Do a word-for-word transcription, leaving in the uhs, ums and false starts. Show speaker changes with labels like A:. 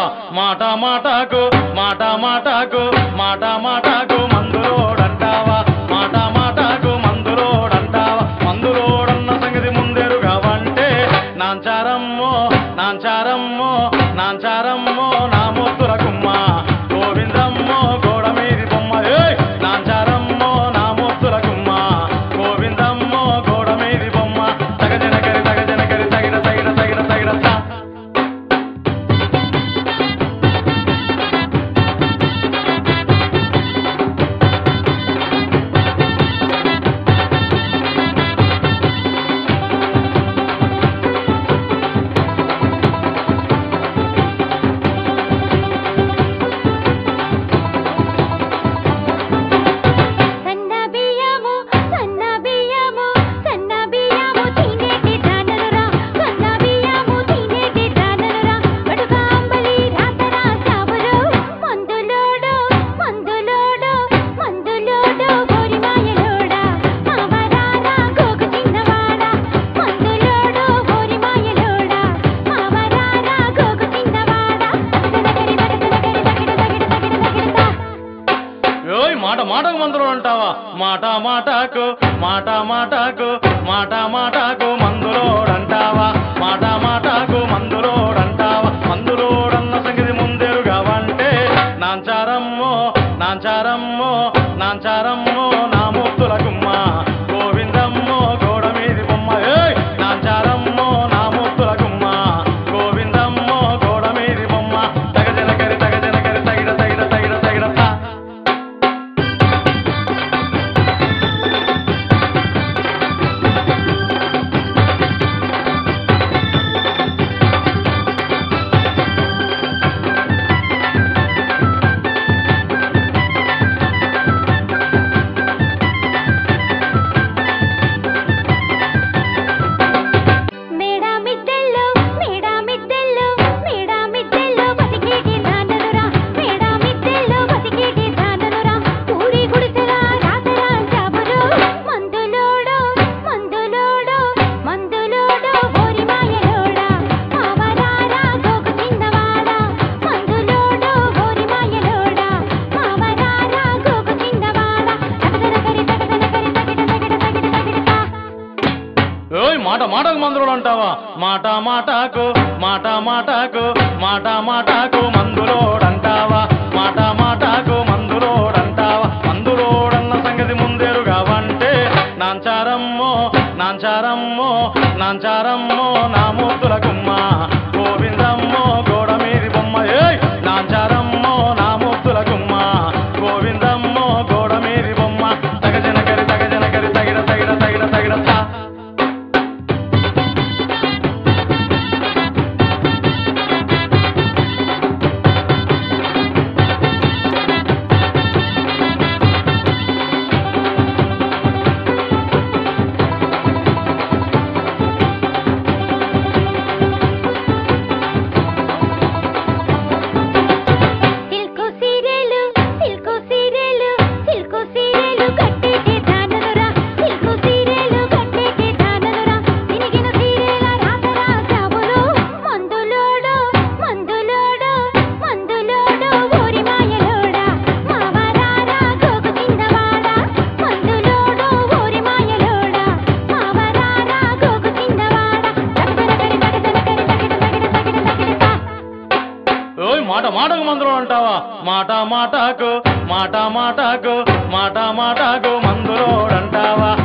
A: మాట మాటకు మాట మాటకు మాట మాటకు మందులోడంటావా మాట మాటకు మందులోడంటావా మందులోడన్న సంగతి ముందెరుగా వంటే నాంచారమ్మో నాంచారమ్మో నాంచారమ్మో నా ముద్దుల గుమ్మ గోవిందమ్మో గోడ మీది బొమ్మ నాంచారమ్మో నా ముద్దుల గుమ్మ గోవిందమ్మో గోడ మీది బొమ్మ తగజన కరి తగజన కరి తగిన తగిన తగిన తగిన మాట మాటకు మందులో అంటావా మాట మాటకు మాట మాటకు మాట మాటకు మందులోడంటావా మాట మాటకు మందులోడంటావా మందులోడన్న సంగతి ముందెరుగా వంటే నాంచారమ్మో నాంచారమ్మో నాంచారమ్మో నా ముద్దుల గుమ్మ గోవిందమ్మో గోడ మీది బొమ్మ నాంచారమ్మో నా ముద్దుల గుమ్మ గోవిందమ్మో గోడ మీది బొమ్మ తగజన కరి తగజన కరి తగిన తగిన తగిన తగిన మాట మాటకు మందులు అంటావా మాట మాటకు మాట మాటకు మాట మాటకు మందులోడంటావా మాట మాటకు మందులోడంటావా మందులోడన్న సంగతి ముందెరుగా వంటే నాంచారమ్మో నాంచారమ్మో నాంచారమ్మో నా ముద్దుల గుమ్మ గోవిందమ్మో గోడ మీది బొమ్మ నాంచారమ్మో నా ముద్దుల గుమ్మ గోవిందమ్మో గోడ మీది బొమ్మ తగజన కరి తగజన కరి తగిన తగిన తగిన తగిన మాట మాటకు మందులో అంటావా మాట మాటకు మాట మాటకు మాట మాటకు మందులోడంటావా